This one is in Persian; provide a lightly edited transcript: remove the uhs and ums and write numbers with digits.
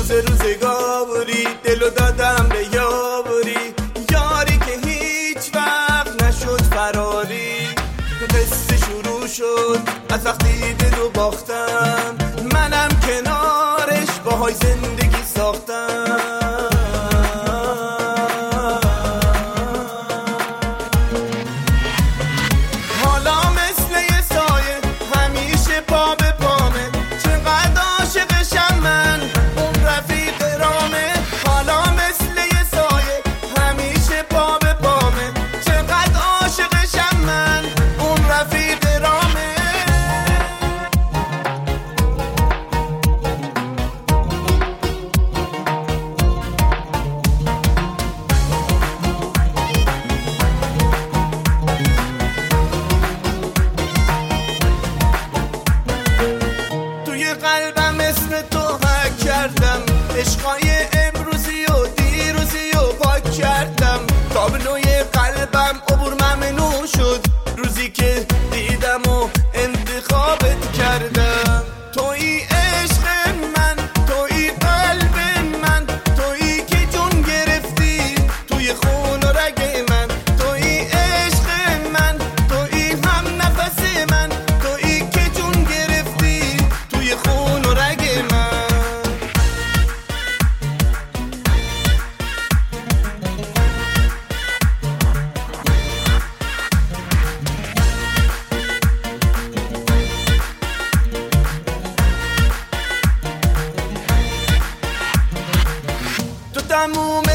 روزگاری دلو دادم به یاری، یاری که هیچ وقت نشد فراری. قصه شروع شد از وقتی دلو باختم، منم کنارش باهای زندگی ساختم. حالا مثل یه سایه همیشه پا به پامه، چقدر عاشقشم من اون رفیق رامه. حالا مثل یه سایه همیشه پا به پامه، چقدر عاشقشم من اون رفیق رامه. قلبم اسم تو حک کردم، عشقای امروزی و دیروزی و پاک کردم. تابلوی قلبم عبور ممنوع شد روزی که دیدم و انتخابت کردم. تویی عشق من، تویی قلب من، تویی که جون گرفتی توی خون و رگ من. تویی عشق من، تویی هم نفس من، تویی که جون گرفتی توی خون و رگ من. تو تموم